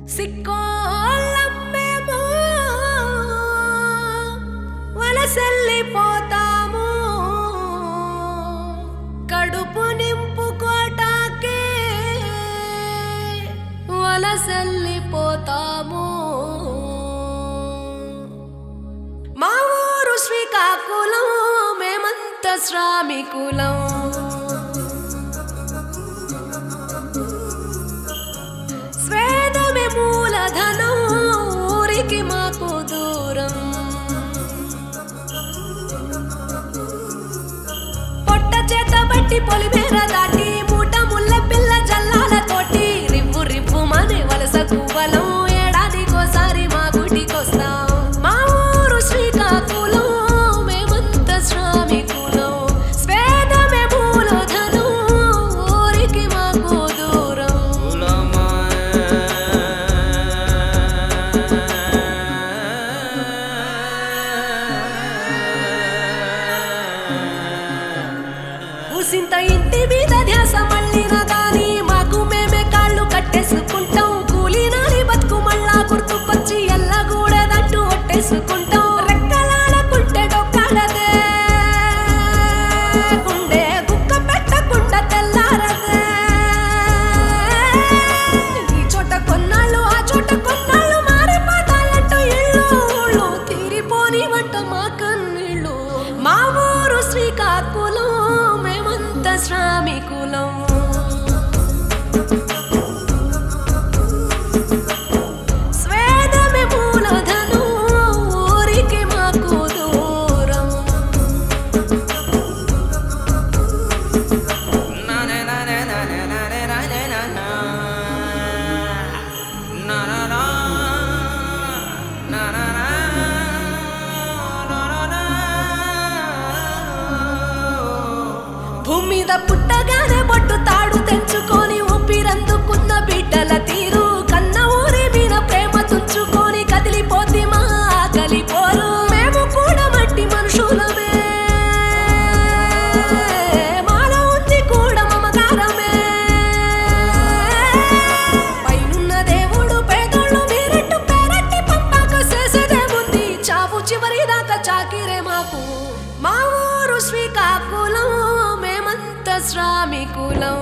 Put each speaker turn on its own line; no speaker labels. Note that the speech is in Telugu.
సిక్కోళ్ళమ్మేమో వలసెళ్ళిపోతాము కడుపు నింపుకోటాకే వలసెళ్ళిపోతాము. మా ఊరు శ్రీకాకుళం, మేమంత శ్రామికులం. స్వేదమే మూలధనం, ఊరికి మాకు దూరం. పొట్ట చేత బట్టి పొలిమేర దాటి మూట ముళ్ళ పిల్ల జల్లాలతోటి రివ్వు రివ్వు మనే వలస గువ్వలం. ఏడాదికోసారి మా గుడికొస్తాం. మా ఊరు శ్రీకాకుళం, మేమంత శ్రామికులం. స్వేదమే మూలధనం, ఊరికి మాకు దూరం. ఊసింత ఇంటి మీద ధ్యాస మళ్ళిన గాని మాకు మేమే కాళ్ళు కట్టేసుకుంటాం. కూలి నాలి బతుకు మళ్ళా గుర్తుకొచ్చి ఎల్లగూడదంటూ ఒట్టేసుకుంటాం. రెక్కలాడకుంటే డొక్కాడదే, గుండె గుక్క పెట్టకుండా తెల్లారదే. ఈ చోట కొన్నాళ్ళు ఆ చోట కొన్నాళ్ళు మారిపోతాయంటూ ఇళ్ళు తీరిపోని వంట మా కన్నీళ్ళు. మా ఊరు శ్రీకాకుళం, మేమంత శ్రామికులం. స్వేదమే మూలధనం, ఊరికి మాకు దూరం. భూమి మీద పుట్టగానే బొట్టు తాడు తెంచుకొని ఊపిరందుకున్న బిడ్డల తీరు, కన్న ఊరి మీద ప్రేమ తుంచుకొని కదిలిపోతి మా కలిపోరు. మేము కూడా మట్టి మనుషులమే, మాలో ఉంది కూడా మమకారమే. పైనున్న దేవుడు పేదోళ్ళు మీరెట్టు పేరట్టి పంపాక చేసేదేముంది, చావు చివరి దాకా చాకిరే మాకు. మా ఊరు శ్రీకాకుళం, మేమంత శ్రామికులం.